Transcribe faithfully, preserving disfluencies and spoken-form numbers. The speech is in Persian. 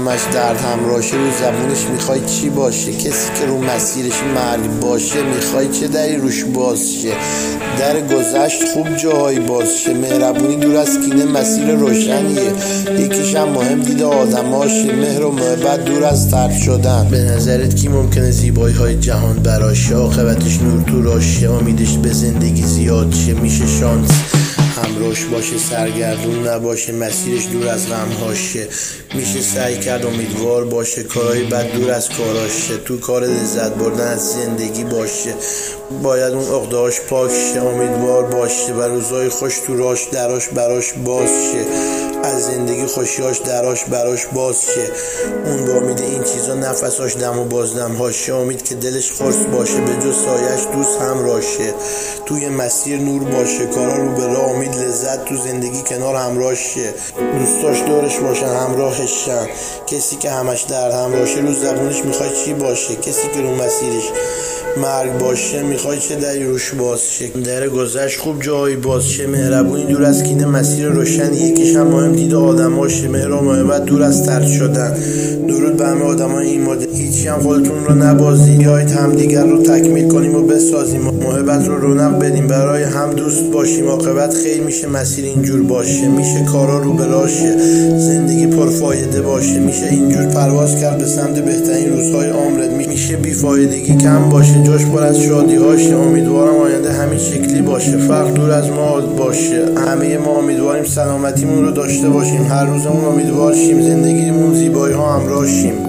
همش درد همراشه، رو زبونش میخوای چی باشه؟ کسی که رو مسیرش مرگ باشه، میخوای چه دری روش باز شه؟ در گذشت خوب جاهایی باز شه، مهربونی دور از کینه مسیر روشنیه، یکیش هم مهم دید آدماشه، مهر و محبت دور از طرد شدن. به نظرت کی ممکنه زیبایی های جهان براشه؟ عاقبتش نور تو راشه، امیدش به زندگی زیاد شه، میشه شانس همراهش باشه، سرگردون نباشه، مسیرش دور از غمهاشه، میشه سعی کرد امیدوار باشه، کارهای بد دور از کاراشه، تو کار لذت بردن از زندگی باشه، باید اون عقده‌هاش پاک شه، امیدوار باشه و روزای خوش تو راش دراش براش باز شه، از زندگی خوشیاش دراش براش باز شه، اون با امید این چیزا نفساش دم و بازدمهاشه، امید که دلش خرس باشه، به جز سایش دوست همراشه، توی مسیر نور باشه، کارا رو به راه، امید لذت تو زندگی کنار همراشه، دوستاش دورش باشن همراهشن، کسی که همش درد همراشه، رو زبونش میخوای چی باشه؟ کسی که رو مسیرش مرگ باشه، میخوای چه دری روش باز شه؟ در گذشت خوب جایی باز شه، مهربونی دور از کینه مسیر روشنی، یکیش هم مهم دید آدماشه، مهر و محبت دور از طرد شدن. درود به همه آدمای این مدل، هیچی هم خودتون رو نبازید، بیایید همدیگر رو تکمیل کنیم و بسازیم، محبت رو رونق بدیم، برای هم دوست باشیم، عاقبت خیر میشه مسیر اینجور باشه، میشه کارا رو براشه، زندگی پرفایده باشه، میشه اینجور پرواز کرد به سمت بهترین روزهای عمرت، میشه بیفایدگی کم باشه، جاش پر از شادی هاشه، امیدوارم آینده همین شکلی باشه، فرق دور از ما باشه، همه ما امیدواریم سلامتیمون رو داشته باشیم، هر روزمون امیدوار شیم، زندگیمون زیبایی ها همراه شیم.